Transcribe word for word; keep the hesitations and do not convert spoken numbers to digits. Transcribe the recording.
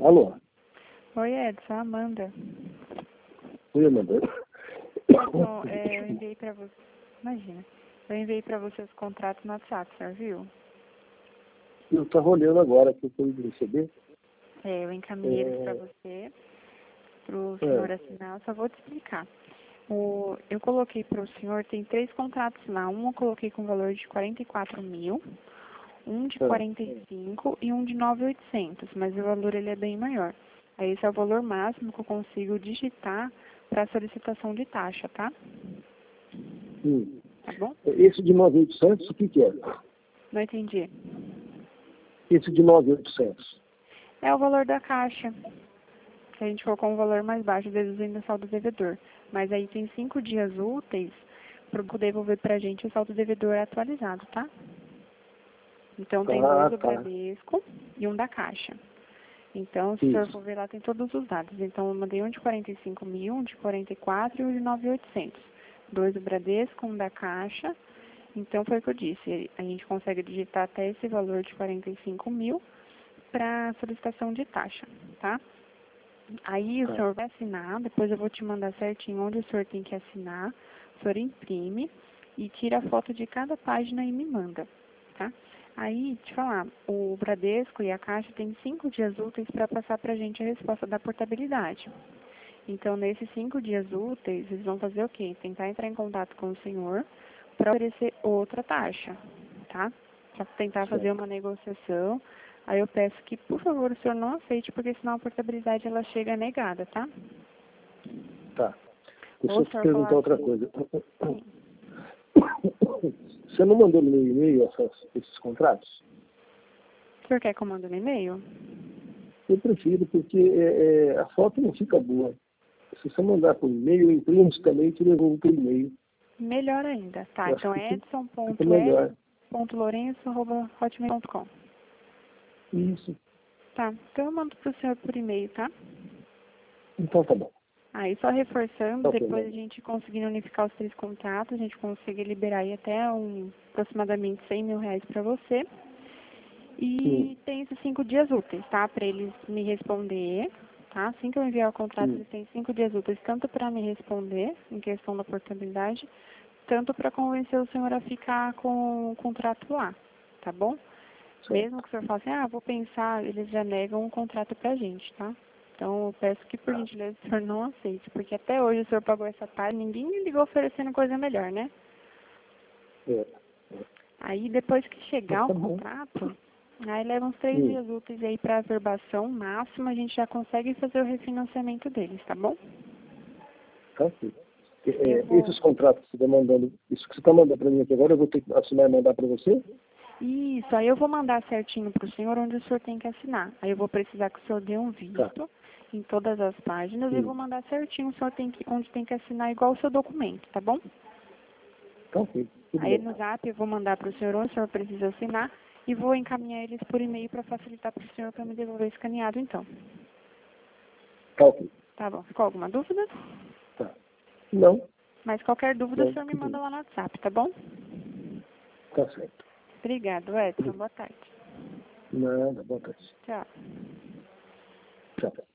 Alô? Oi, Edson, Amanda. Oi, Amanda. Edson, é, eu enviei pra você... Imagina. Eu enviei pra você os contratos no WhatsApp, você viu? Eu estava olhando agora que eu fui receber. É, eu encaminhei É... eles pra você, pro É. senhor assinar, eu só vou te explicar. O, eu coloquei pro senhor, tem três contratos lá. Um eu coloquei com valor de quarenta e quatro mil, um de É. quarenta e cinco e um de nove mil e oitocentos, mas o valor ele é bem maior. Aí esse é o valor máximo que eu consigo digitar para solicitação de taxa, tá? Hum. Tá bom? Esse de nove mil e oitocentos, o que que é? Não entendi. Esse de nove mil e oitocentos. É o valor da caixa. Que a gente colocou um valor mais baixo, deduzindo o saldo devedor. Mas aí tem cinco dias úteis para poder devolver para a gente o saldo devedor atualizado, tá? Então tem Ah, dois do tá. Bradesco e um da Caixa. Então, se o senhor Isso. for ver lá, tem todos os dados. Então, eu mandei um de quarenta e cinco mil, um de quarenta e quatro e um de nove mil e oitocentos. Dois do Bradesco, um da Caixa. Então, foi o que eu disse. A gente consegue digitar até esse valor de quarenta e cinco mil para solicitação de taxa, tá? Aí, o Tá. senhor vai assinar. Depois, eu vou te mandar certinho onde o senhor tem que assinar. O senhor imprime e tira a foto de cada página e me manda, tá? Aí, te falar, o Bradesco e a Caixa têm cinco dias úteis para passar para a gente a resposta da portabilidade. Então, nesses cinco dias úteis, eles vão fazer o quê? Tentar entrar em contato com o senhor para oferecer outra taxa, tá? Para tentar fazer uma negociação. Aí eu peço que, por favor, o senhor não aceite, porque senão a portabilidade ela chega negada, tá? Tá. Deixa Ou eu o te senhor perguntar falar outra assim, coisa. sim. Você não mandou no meu e-mail essas- esses contratos? O senhor quer que eu mande no e-mail? Eu prefiro, porque é, é, a foto não fica boa. Se você mandar por e-mail, eu imprimo também e te devolvo por e-mail. Melhor ainda, tá? Eu acho Então que é fica fica melhor. edson ponto l lourenço arroba hotmail ponto com. Isso. Tá, então eu mando pro senhor por e-mail, tá? Então tá bom. Aí só reforçando, Tá ok, depois a né? gente conseguindo unificar os três contratos, a gente consegue liberar aí até um, aproximadamente cem mil reais para você. Sim, E tem esses cinco dias úteis, tá? Para eles me responder, tá? Assim que eu enviar o contrato, sim. eles têm cinco dias úteis, tanto para me responder, em questão da portabilidade, tanto para convencer o senhor a ficar com o contrato lá, tá bom? Certo. Mesmo que o senhor fale assim, ah, vou pensar, eles já negam um contrato pra gente, tá? Então, eu peço que, por gentileza, o senhor não aceite, porque até hoje o senhor pagou essa taxa, ninguém me ligou oferecendo coisa melhor, né? É. Aí, depois que chegar Mas o tá bom. contrato, aí leva uns três Hum, dias úteis aí pra averbação máxima, a gente já consegue fazer o refinanciamento deles, tá bom? tá ok. É, Eu é, vou... esses contratos que você está mandando, isso que você está mandando para mim aqui agora, eu vou ter que assinar e mandar para você? Isso, aí eu vou mandar certinho pro senhor onde o senhor tem que assinar. Aí eu vou precisar que o senhor dê um Tá. visto em todas as páginas e Sim. vou mandar certinho o senhor tem que, onde tem que assinar igual o seu documento, tá bom? Tá ok. Tudo Aí bem. no zap eu vou mandar pro senhor onde o senhor precisa assinar e vou encaminhar eles por e-mail para facilitar pro senhor para me devolver escaneado então. Tá ok. Tá bom, ficou alguma dúvida? Tá. Não. Mas qualquer dúvida o Não, senhor me tudo manda bem. lá no WhatsApp, tá bom? Tá certo. Obrigado, Edson. Boa tarde. Nada, boa tarde. Tchau. Tchau.